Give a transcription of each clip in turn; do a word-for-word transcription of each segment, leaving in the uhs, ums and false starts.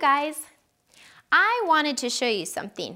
guys. I wanted to show you something.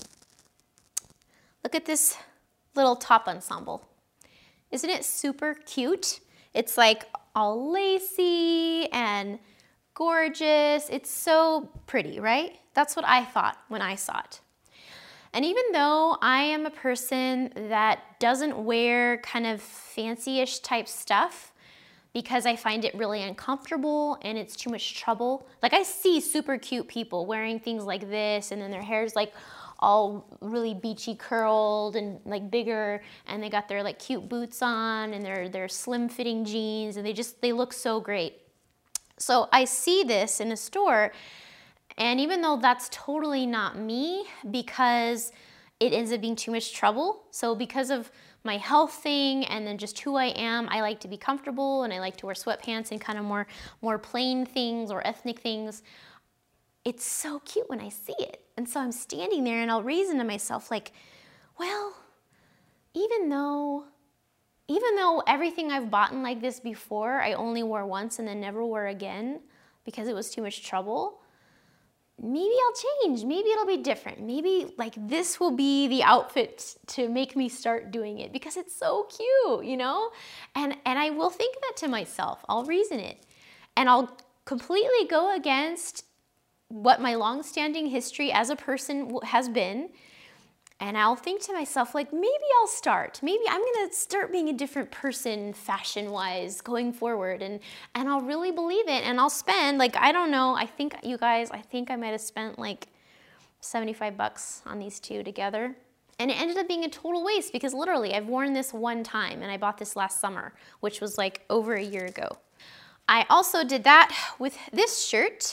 Look at this little top ensemble. Isn't it super cute? It's like all lacy and gorgeous. It's so pretty, right? That's what I thought when I saw it. And even though I am a person that doesn't wear kind of fancy-ish type stuff because I find it really uncomfortable and it's too much trouble. Like I see super cute people wearing things like this and then their hair's like all really beachy curled and like bigger, and they got their like cute boots on and their, their slim fitting jeans, and they just, they look so great. So I see this in a store, and even though that's totally not me because it ends up being too much trouble, so because of my health thing and then just who I am, I like to be comfortable and I like to wear sweatpants and kind of more, more plain things or ethnic things. It's so cute when I see it. And so I'm standing there and I'll reason to myself like, well, even though, even though everything I've bought in like this before, I only wore once and then never wore again because it was too much trouble, maybe I'll change. Maybe it'll be different. Maybe like this will be the outfit to make me start doing it because it's so cute, you know? And, and I will think that to myself. I'll reason it. And I'll completely go against what my long-standing history as a person has been, and I'll think to myself, like, maybe I'll start. Maybe I'm gonna start being a different person fashion-wise going forward, and, and I'll really believe it, and I'll spend, like, I don't know, I think, you guys, I think I might have spent like seventy-five bucks on these two together, and it ended up being a total waste because literally I've worn this one time, and I bought this last summer, which was like over a year ago. I also did that with this shirt,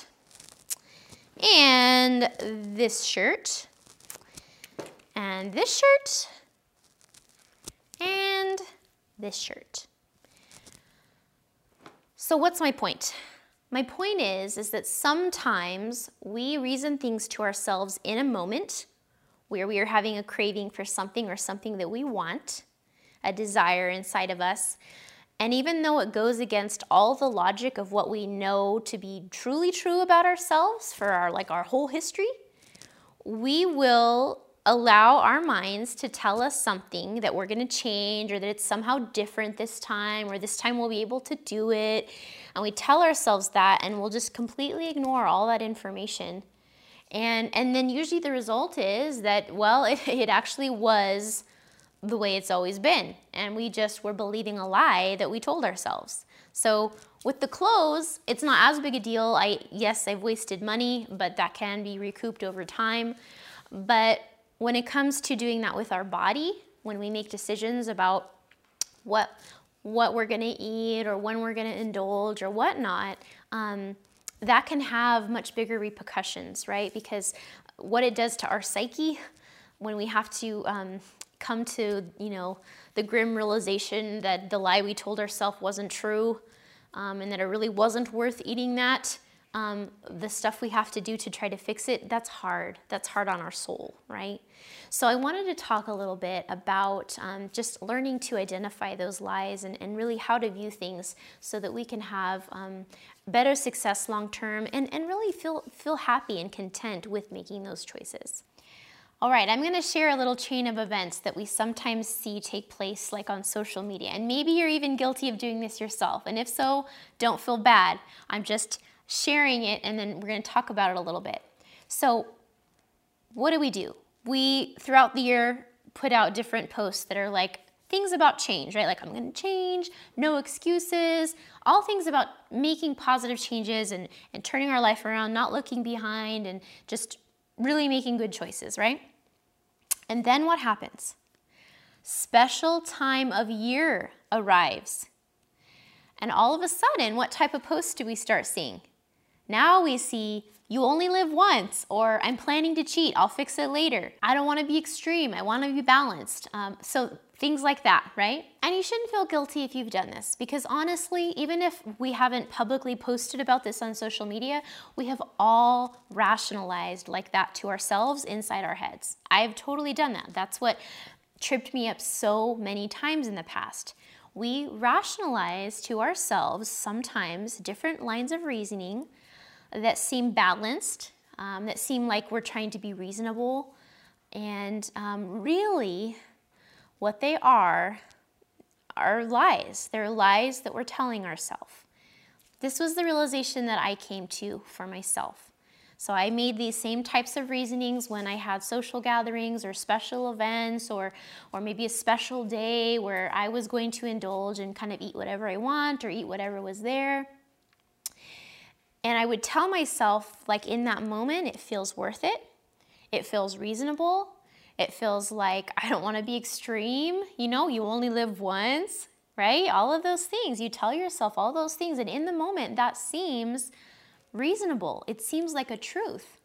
and this shirt, and this shirt, and this shirt. So what's my point? My point is, is that sometimes we reason things to ourselves in a moment where we are having a craving for something or something that we want, a desire inside of us. And even though it goes against all the logic of what we know to be truly true about ourselves for our, like our whole history, we will allow our minds to tell us something that we're gonna change or that it's somehow different this time or this time we'll be able to do it. And we tell ourselves that and we'll just completely ignore all that information. And, and then usually the result is that, well, it, it actually was the way it's always been, and we just were believing a lie that we told ourselves. So with the clothes, it's not as big a deal. I yes, I've wasted money, but that can be recouped over time. But when it comes to doing that with our body, when we make decisions about what what we're gonna eat or when we're gonna indulge or whatnot, um, that can have much bigger repercussions, right? Because what it does to our psyche when we have to um, come to, you know, the grim realization that the lie we told ourselves wasn't true, um, and that it really wasn't worth eating that, um, the stuff we have to do to try to fix it, that's hard. That's hard on our soul, right? So I wanted to talk a little bit about um, just learning to identify those lies and, and really how to view things so that we can have um, better success long term and, and really feel, feel happy and content with making those choices. All right, I'm gonna share a little chain of events that we sometimes see take place like on social media. And maybe you're even guilty of doing this yourself. And if so, don't feel bad. I'm just sharing it and then we're gonna talk about it a little bit. So what do we do? We, throughout the year, put out different posts that are like things about change, right? Like I'm gonna change, no excuses, all things about making positive changes and, and turning our life around, not looking behind and just really making good choices, right? And then what happens? Special time of year arrives. And all of a sudden, what type of posts do we start seeing? Now we see, you only live once, or I'm planning to cheat, I'll fix it later. I don't wanna be extreme, I wanna be balanced. Um, so things like that, right? And you shouldn't feel guilty if you've done this, because honestly, even if we haven't publicly posted about this on social media, we have all rationalized like that to ourselves inside our heads. I've totally done that. That's what tripped me up so many times in the past. We rationalize to ourselves sometimes different lines of reasoning that seem balanced, um, that seem like we're trying to be reasonable. And um, really, what they are are lies. They're lies that we're telling ourselves. This was the realization that I came to for myself. So I made these same types of reasonings when I had social gatherings or special events, or, or maybe a special day where I was going to indulge and kind of eat whatever I want or eat whatever was there. And I would tell myself, like, in that moment, it feels worth it. It feels reasonable. It feels like I don't want to be extreme. You know, you only live once, right? All of those things. You tell yourself all those things. And in the moment, that seems reasonable. It seems like a truth.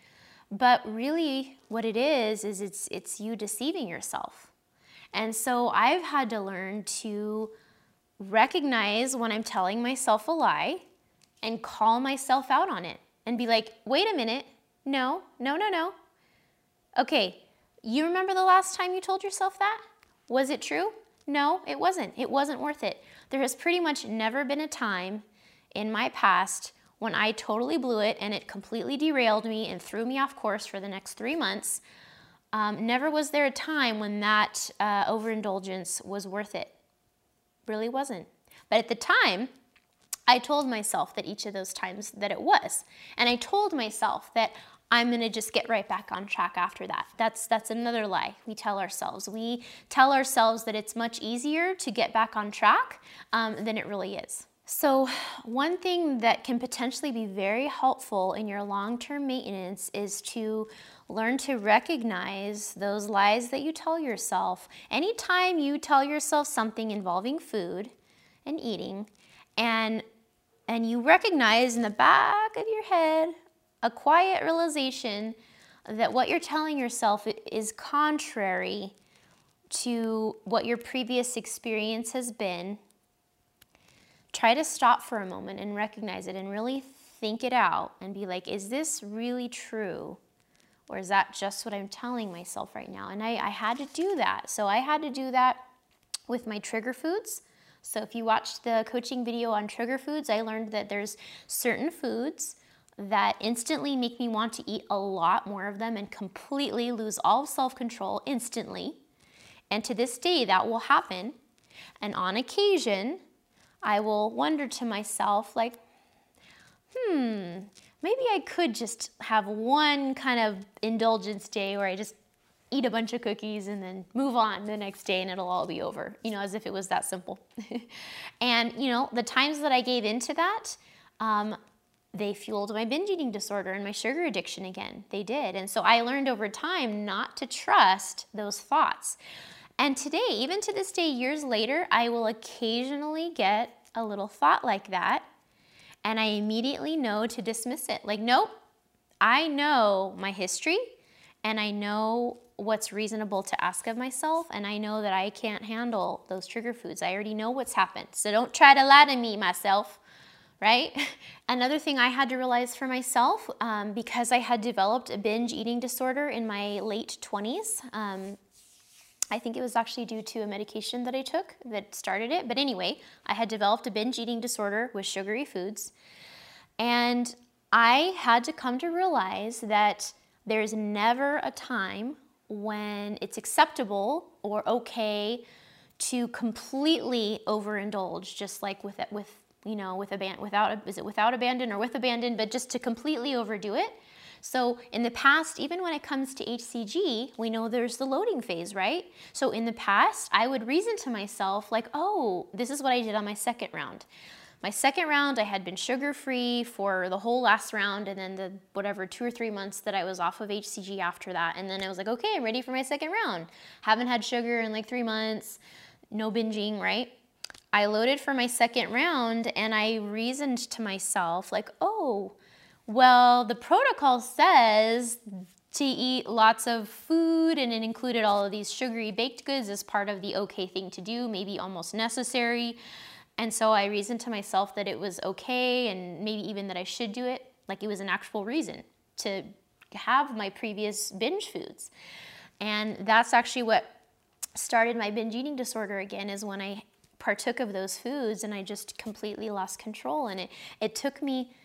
But really what it is, is it's, it's you deceiving yourself. And so I've had to learn to recognize when I'm telling myself a lie and call myself out on it and be like, wait a minute. No, no, no, no. Okay, you remember the last time you told yourself that? Was it true? No, it wasn't. It wasn't worth it. There has pretty much never been a time in my past when I totally blew it and it completely derailed me and threw me off course for the next three months. Um, never was there a time when that uh, overindulgence was worth it. Really wasn't. But at the time, I told myself that each of those times that it was. And I told myself that I'm going to just get right back on track after that. That's, that's another lie we tell ourselves. We tell ourselves that it's much easier to get back on track um, than it really is. So one thing that can potentially be very helpful in your long-term maintenance is to learn to recognize those lies that you tell yourself. Anytime you tell yourself something involving food and eating, and, and you recognize in the back of your head a quiet realization that what you're telling yourself is contrary to what your previous experience has been, try to stop for a moment and recognize it and really think it out and be like, is this really true? Or is that just what I'm telling myself right now? And I, I had to do that. So I had to do that with my trigger foods. So if you watched the coaching video on trigger foods, I learned that there's certain foods that instantly make me want to eat a lot more of them and completely lose all self-control instantly. And to this day, that will happen. And on occasion, I will wonder to myself, like, hmm, maybe I could just have one kind of indulgence day where I just eat a bunch of cookies and then move on the next day and it'll all be over, you know, as if it was that simple. And, you know, the times that I gave into that, um, they fueled my binge eating disorder and my sugar addiction again. They did. And so I learned over time not to trust those thoughts. And today, even to this day, years later, I will occasionally get a little thought like that, and I immediately know to dismiss it. Like, nope, I know my history, and I know what's reasonable to ask of myself, and I know that I can't handle those trigger foods. I already know what's happened, so don't try to lie to me, myself, right? Another thing I had to realize for myself, um, because I had developed a binge eating disorder in my late twenties, um, I think it was actually due to a medication that I took that started it. But anyway, I had developed a binge eating disorder with sugary foods. And I had to come to realize that there's never a time when it's acceptable or okay to completely overindulge, just like with it, with you know, with aban- without is it without abandon or with abandon, but just to completely overdo it. So in the past, even when it comes to H C G, we know there's the loading phase, right? So in the past, I would reason to myself like, oh, this is what I did on my second round. My second round, I had been sugar-free for the whole last round, and then the whatever two or three months that I was off of H C G after that. And then I was like, okay, I'm ready for my second round. Haven't had sugar in like three months, no binging, right? I loaded for my second round, and I reasoned to myself like, oh, well, the protocol says to eat lots of food, and it included all of these sugary baked goods as part of the okay thing to do, maybe almost necessary. And so I reasoned to myself that it was okay, and maybe even that I should do it, like it was an actual reason to have my previous binge foods. And that's actually what started my binge eating disorder again, is when I partook of those foods and I just completely lost control. And it, it took me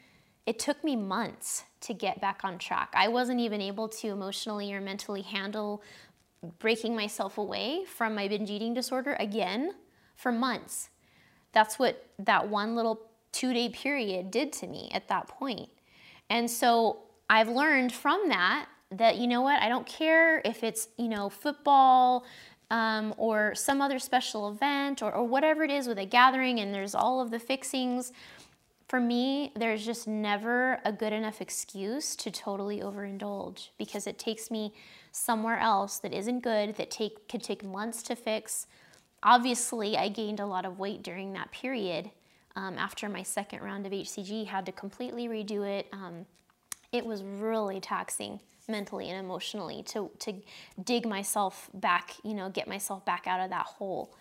it took me months to get back on track. I wasn't even able to emotionally or mentally handle breaking myself away from my binge eating disorder again for months. That's what that one little two-day period did to me at that point. And so I've learned from that that, you know what, I don't care if it's, you know, football um, or some other special event or, or whatever it is with a gathering and there's all of the fixings. For me, there's just never a good enough excuse to totally overindulge because it takes me somewhere else that isn't good, that take could take months to fix. Obviously, I gained a lot of weight during that period. Um, after my second round of H C G, had to completely redo it. Um, it was really taxing mentally and emotionally to, to dig myself back, you know, get myself back out of that hole.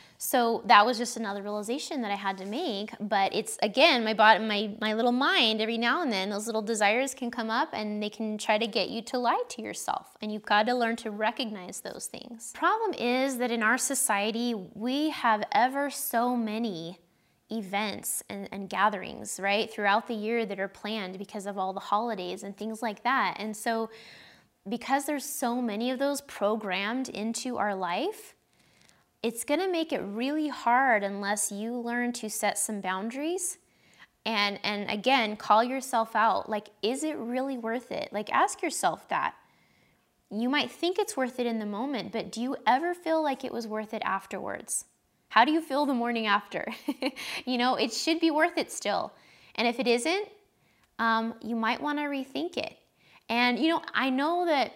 So that was just another realization that I had to make. But it's, again, my body, my, my little mind, every now and then, those little desires can come up and they can try to get you to lie to yourself. And you've got to learn to recognize those things. Problem is that in our society, we have ever so many events and, and gatherings, right, throughout the year that are planned because of all the holidays and things like that. And so because there's so many of those programmed into our life, it's going to make it really hard unless you learn to set some boundaries and, and again, call yourself out. Like, is it really worth it? Like, ask yourself that. You might think it's worth it in the moment, but do you ever feel like it was worth it afterwards? How do you feel the morning after? You know, it should be worth it still. And if it isn't, um, you might want to rethink it. And, you know, I know that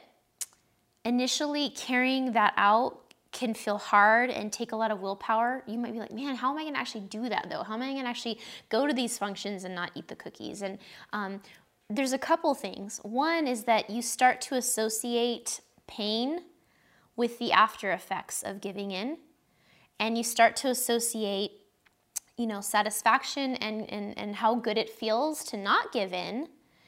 initially carrying that out can feel hard and take a lot of willpower. You might be like, man, how am I going to actually do that though? How am I going to actually go to these functions and not eat the cookies? And um, there's a couple things. One is that you start to associate pain with the after effects of giving in. And you start to associate, you know, satisfaction and, and, and how good it feels to not give in.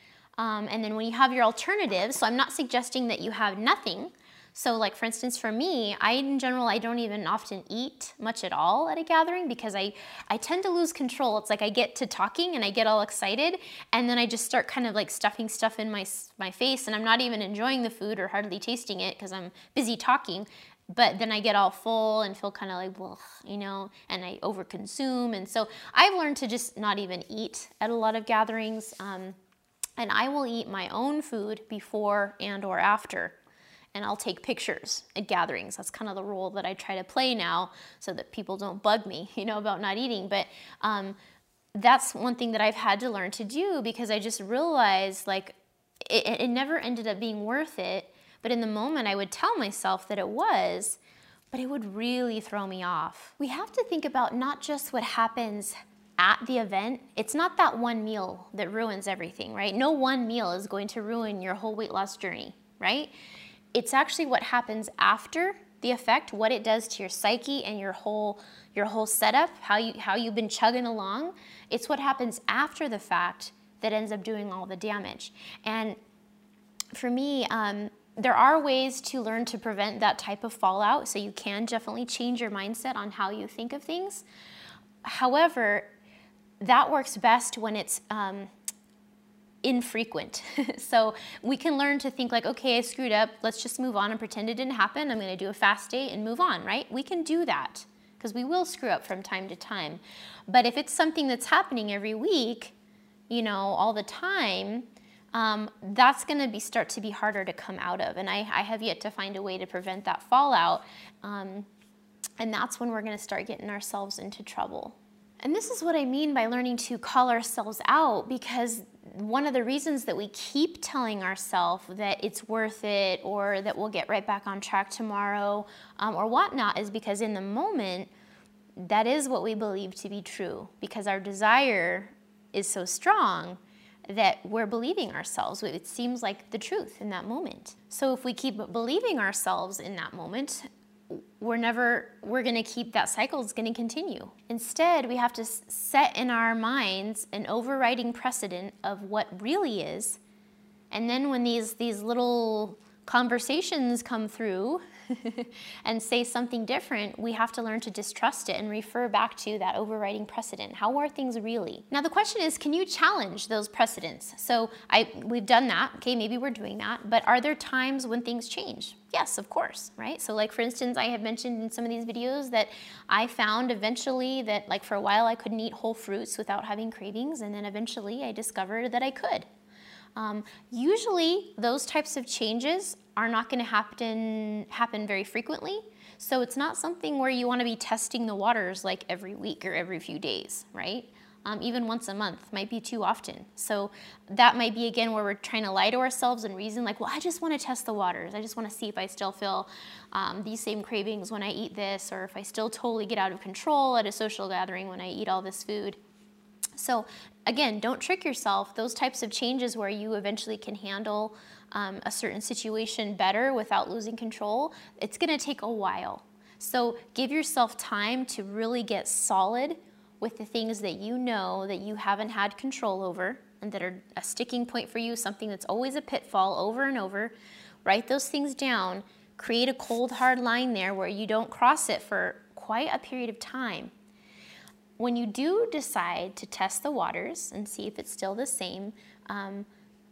Um, and then when you have your alternatives, so I'm not suggesting that you have nothing. So like, for instance, for me, I, in general, I don't even often eat much at all at a gathering because I, I tend to lose control. It's like I get to talking and I get all excited and then I just start kind of like stuffing stuff in my, my face and I'm not even enjoying the food or hardly tasting it because I'm busy talking. But then I get all full and feel kind of like, well, you know, and I overconsume. And so I've learned to just not even eat at a lot of gatherings. Um, and I will eat my own food before and or after. And I'll take pictures at gatherings. That's kind of the role that I try to play now so that people don't bug me, you know, about not eating. But um, that's one thing that I've had to learn to do because I just realized like it, it never ended up being worth it. But in the moment I would tell myself that it was, but it would really throw me off. We have to think about not just what happens at the event. It's not that one meal that ruins everything, right? No one meal is going to ruin your whole weight loss journey, right? It's actually what happens after the effect, what it does to your psyche and your whole your whole setup, how you how you've been chugging along. It's what happens after the fact that ends up doing all the damage. And for me, um, there are ways to learn to prevent that type of fallout. So you can definitely change your mindset on how you think of things. However, that works best when it's um, infrequent. So we can learn to think like, okay, I screwed up. Let's just move on and pretend it didn't happen. I'm going to do a fast day and move on, right? We can do that because we will screw up from time to time. But if it's something that's happening every week, you know, all the time, um, that's going to be start to be harder to come out of. And I, I have yet to find a way to prevent that fallout. Um, and that's when we're going to start getting ourselves into trouble. And this is what I mean by learning to call ourselves out, because one of the reasons that we keep telling ourselves that it's worth it or that we'll get right back on track tomorrow um, or whatnot is because in the moment, that is what we believe to be true, because our desire is so strong that we're believing ourselves. It seems like the truth in that moment. So if we keep believing ourselves in that moment, we're never, we're gonna keep that cycle, it's gonna continue. Instead, we have to set in our minds an overriding precedent of what really is. And then when these, these little conversations come through and say something different, we have to learn to distrust it and refer back to that overriding precedent. How are things really? Now the question is, can you challenge those precedents? So I, we've done that, okay, maybe we're doing that, but are there times when things change? Yes, of course, right? So like for instance, I have mentioned in some of these videos that I found eventually that like for a while I couldn't eat whole fruits without having cravings, and then eventually I discovered that I could. Um, usually those types of changes are not going to happen happen very frequently. So it's not something where you want to be testing the waters like every week or every few days, right? Um, even once a month might be too often. So that might be again where we're trying to lie to ourselves and reason like, well, I just want to test the waters. I just want to see if I still feel um, these same cravings when I eat this, or if I still totally get out of control at a social gathering when I eat all this food. So again, don't trick yourself. Those types of changes where you eventually can handle um, a certain situation better without losing control, it's going to take a while. So give yourself time to really get solid with the things that you know that you haven't had control over and that are a sticking point for you, something that's always a pitfall over and over. Write those things down. Create a cold, hard line there where you don't cross it for quite a period of time. When you do decide to test the waters and see if it's still the same, um,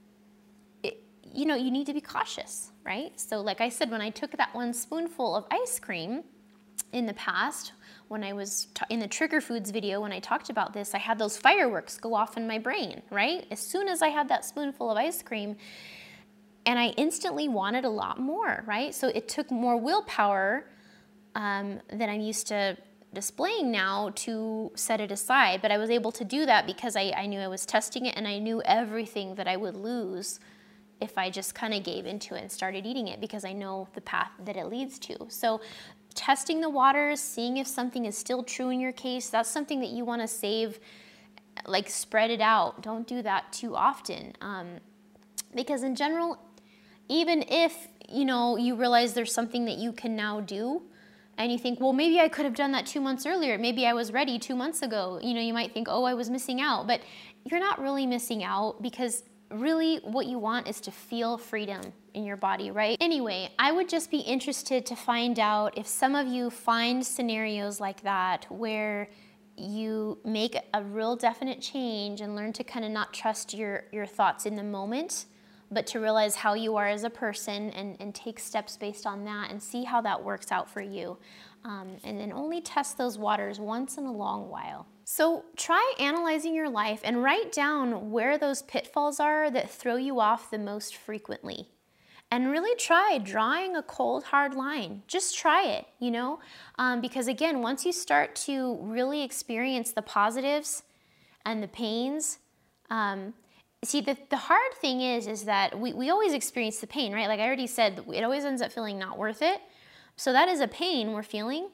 it, you know, you need to be cautious, right? So like I said, when I took that one spoonful of ice cream in the past, when I was in the Trigger Foods video, when I talked about this, I had those fireworks go off in my brain, right? As soon as I had that spoonful of ice cream, and I instantly wanted a lot more, right? So it took more willpower um, than I'm used to displaying now to set it aside, but I was able to do that because I, I knew I was testing it, and I knew everything that I would lose if I just kind of gave into it and started eating it, because I know the path that it leads to. So testing the waters, seeing if something is still true in your case, that's something that you want to save, like spread it out. Don't do that too often, um, because in general, even if you know you realize there's something that you can now do, and you think, well, maybe I could have done that two months earlier. Maybe I was ready two months ago. You know, you might think, oh, I was missing out. But you're not really missing out, because really what you want is to feel freedom in your body, right? Anyway, I would just be interested to find out if some of you find scenarios like that where you make a real definite change and learn to kind of not trust your, your thoughts in the moment, but to realize how you are as a person and, and take steps based on that and see how that works out for you. Um, and then only test those waters once in a long while. So try analyzing your life and write down where those pitfalls are that throw you off the most frequently. And really try drawing a cold, hard line. Just try it, you know? Um, because again, once you start to really experience the positives and the pains, um, see, the, the hard thing is, is that we, we always experience the pain, right? Like I already said, it always ends up feeling not worth it. So that is a pain we're feeling,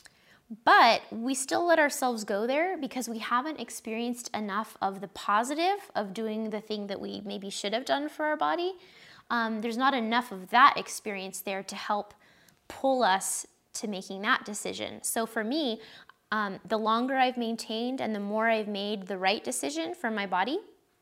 but we still let ourselves go there because we haven't experienced enough of the positive of doing the thing that we maybe should have done for our body. Um, there's not enough of that experience there to help pull us to making that decision. So for me, um, the longer I've maintained and the more I've made the right decision for my body,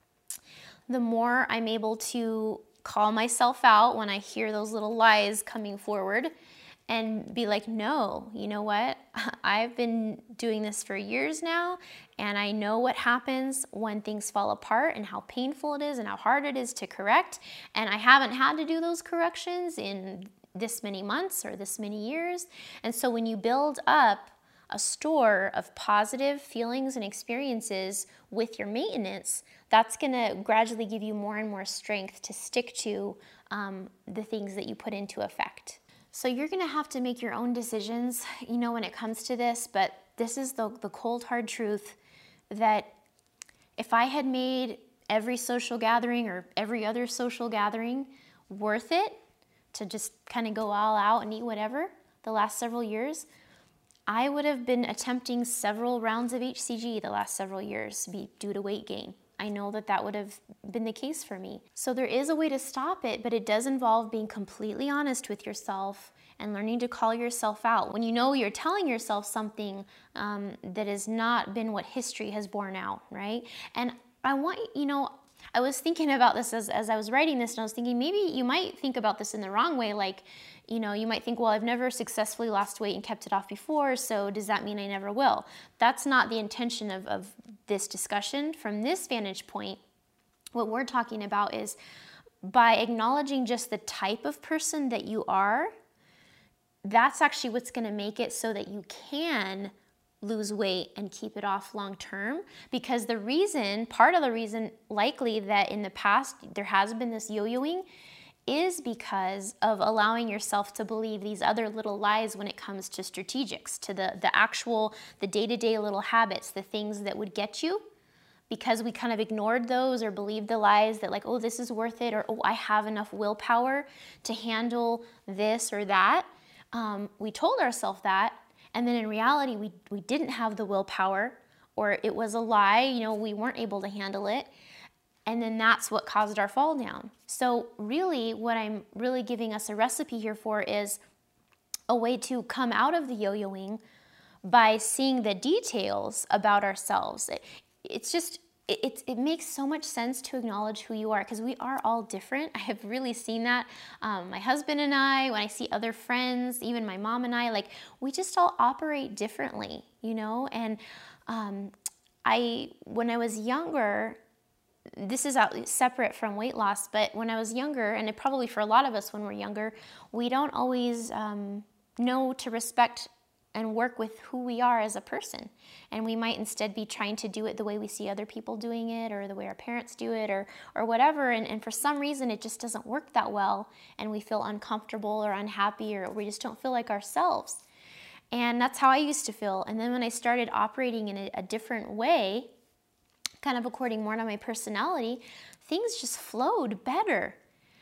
the more I'm able to call myself out when I hear those little lies coming forward and be like, no, you know what? I've been doing this for years now, and I know what happens when things fall apart and how painful it is and how hard it is to correct. And I haven't had to do those corrections in this many months or this many years. And so when you build up a store of positive feelings and experiences with your maintenance, that's going to gradually give you more and more strength to stick to um, the things that you put into effect. So you're going to have to make your own decisions, you know, when it comes to this, but this is the, the cold, hard truth that if I had made every social gathering or every other social gathering worth it to just kind of go all out and eat whatever the last several years, I would have been attempting several rounds of H C G the last several years be due to weight gain. I know that that would have been the case for me. So there is a way to stop it, but it does involve being completely honest with yourself and learning to call yourself out. When you know you're telling yourself something um, that has not been what history has borne out, right? And I want, you know, I was thinking about this as, as I was writing this, and I was thinking maybe you might think about this in the wrong way. Like, you know, you might think, well, I've never successfully lost weight and kept it off before, so does that mean I never will? That's not the intention of, of this discussion. From this vantage point, what we're talking about is by acknowledging just the type of person that you are, that's actually what's going to make it so that you can lose weight and keep it off long term. Because the reason, part of the reason likely that in the past there has been this yo-yoing is because of allowing yourself to believe these other little lies when it comes to strategics, to the, the actual, the day-to-day little habits, the things that would get you. Because we kind of ignored those or believed the lies that like, oh, this is worth it, or oh, I have enough willpower to handle this or that. Um, we told ourselves that, and then in reality, we, we didn't have the willpower, or it was a lie, you know, we weren't able to handle it. And then that's what caused our fall down. So really, what I'm really giving us a recipe here for is a way to come out of the yo-yoing by seeing the details about ourselves. It, it's just, it, it, it makes so much sense to acknowledge who you are, because we are all different. I have really seen that. Um, my husband and I, when I see other friends, even my mom and I, like, we just all operate differently, you know? And um, I, when I was younger, this is out separate from weight loss, but when I was younger, and it probably for a lot of us when we're younger, we don't always um, know to respect and work with who we are as a person. And we might instead be trying to do it the way we see other people doing it, or the way our parents do it, or or whatever. And, and for some reason, it just doesn't work that well, and we feel uncomfortable or unhappy, or we just don't feel like ourselves. And that's how I used to feel. And then when I started operating in a, a different way, kind of according more to my personality, things just flowed better.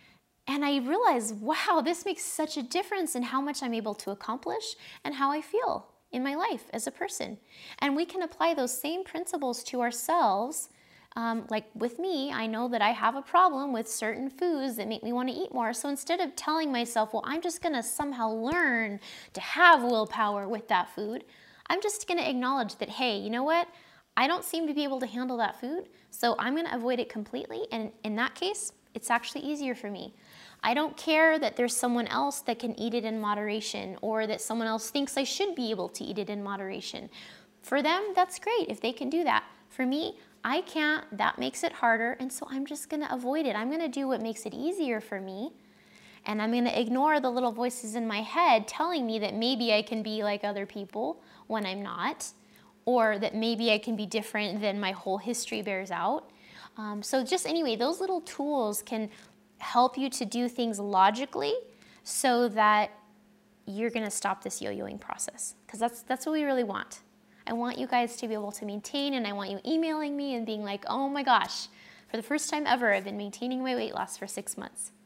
And I realized, wow, this makes such a difference in how much I'm able to accomplish and how I feel in my life as a person. And we can apply those same principles to ourselves. Um, like with me, I know that I have a problem with certain foods that make me want to eat more. So instead of telling myself, well, I'm just going to somehow learn to have willpower with that food, I'm just going to acknowledge that, hey, you know what? I don't seem to be able to handle that food, so I'm going to avoid it completely. And in that case, it's actually easier for me. I don't care that there's someone else that can eat it in moderation, or that someone else thinks I should be able to eat it in moderation. For them, that's great if they can do that. For me, I can't. That makes it harder, and so I'm just going to avoid it. I'm going to do what makes it easier for me, and I'm going to ignore the little voices in my head telling me that maybe I can be like other people when I'm not, or that maybe I can be different than my whole history bears out. Um, so just anyway, those little tools can help you to do things logically so that you're going to stop this yo-yoing process, because that's, that's what we really want. I want you guys to be able to maintain, and I want you emailing me and being like, oh my gosh, for the first time ever, I've been maintaining my weight loss for six months.